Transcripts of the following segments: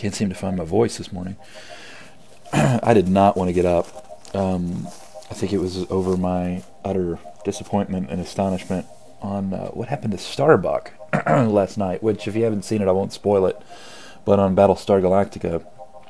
Can't seem to find my voice this morning. I did not want to get up. I think it was over my utter disappointment and astonishment on what happened to Starbuck last night, which, if you haven't seen it, I won't spoil it, but on Battlestar Galactica,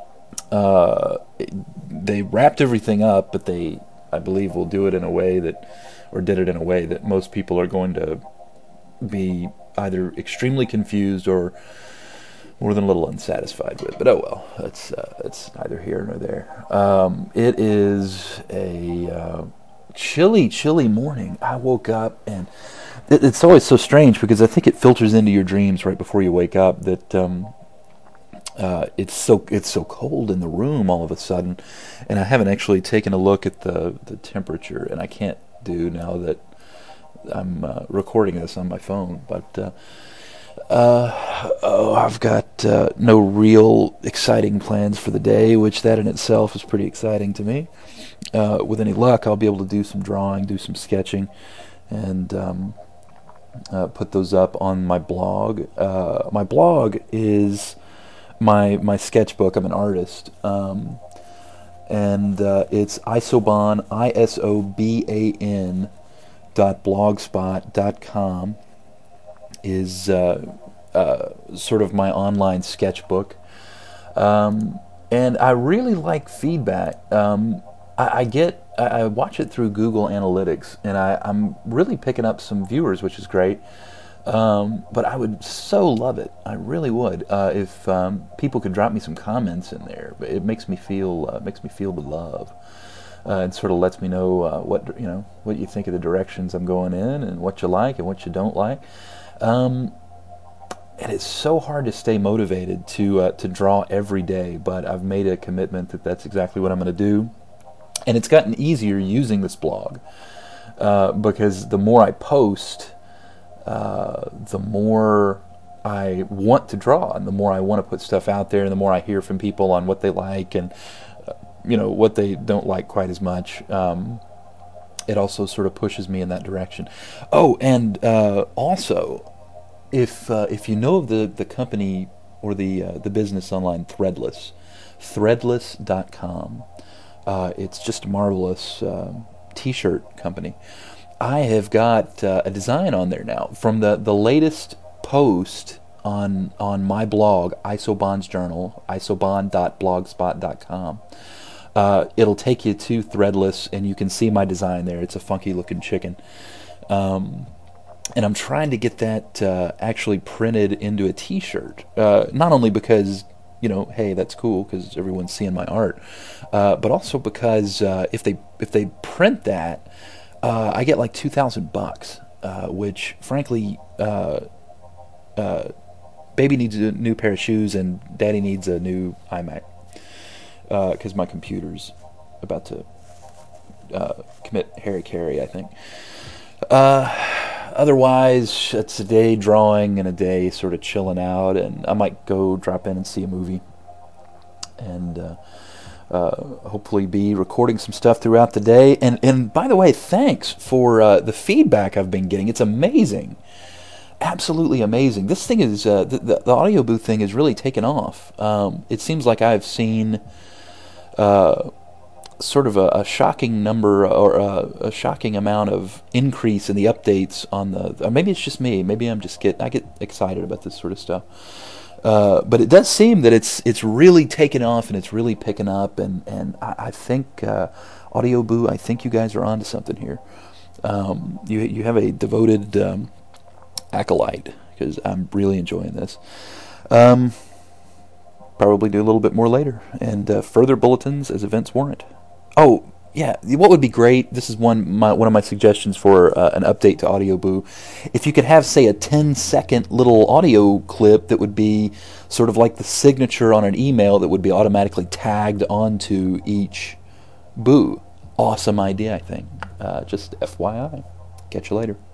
they wrapped everything up, but they, I believe, will do it in a way that, or did it in a way that most people are going to be either extremely confused or more than a little unsatisfied with. But oh well, it's neither here nor there. It is a chilly morning. I woke up, and it's always so strange because I think it filters into your dreams right before you wake up that it's so cold in the room all of a sudden, and I haven't actually taken a look at the temperature, and I can't do now that I'm recording this on my phone, but I've got no real exciting plans for the day, which that in itself is pretty exciting to me. With any luck, I'll be able to do some drawing, do some sketching, and put those up on my blog. My blog is my sketchbook. I'm an artist, and it's Isoban, ISOBAN .blogspot.com is sort of my online sketchbook, and I really like feedback. I watch it through Google Analytics, and I'm really picking up some viewers, which is great. But I would so love it. I really would if people could drop me some comments in there. It makes me feel the love. And sort of lets me know what you think of the directions I'm going in, and what you like and what you don't like. And it's so hard to stay motivated to draw every day, but I've made a commitment that that's exactly what I'm going to do. And it's gotten easier using this blog because the more I post, the more I want to draw, and the more I want to put stuff out there, and the more I hear from people on what they like and what they don't like quite as much. It also sort of pushes me in that direction. Oh, and also, if you know of the company or the business online Threadless.com, it's just a marvelous T-shirt company. I have got a design on there now from the latest post on my blog, Isoban's Journal, isoban.blogspot.com. It'll take you to Threadless, and you can see my design there. It's a funky looking chicken. And I'm trying to get that actually printed into a T-shirt. Not only because, hey, that's cool because everyone's seeing my art, but also because if they print that, I get like $2,000, which frankly, baby needs a new pair of shoes and daddy needs a new iMac. Because my computer's about to commit hara-kiri, I think. Otherwise, it's a day drawing and a day sort of chilling out, and I might go drop in and see a movie, and hopefully be recording some stuff throughout the day. And by the way, thanks for the feedback I've been getting. It's amazing. Absolutely amazing. This thing is, the audio booth thing is really taken off. It seems like I've seen sort of a shocking number or a shocking amount of increase in the updates on the. Maybe it's just me. Maybe I get excited about this sort of stuff. But it does seem that it's really taken off and it's really picking up. And I think Audio Boo. I think you guys are onto something here. You have a devoted acolyte because I'm really enjoying this. Probably do a little bit more later, and further bulletins as events warrant. Oh, yeah, what would be great, this is one of my suggestions for an update to Audio Boo. If you could have, say, a 10-second little audio clip that would be sort of like the signature on an email that would be automatically tagged onto each boo. Awesome idea, I think. Just FYI. Catch you later.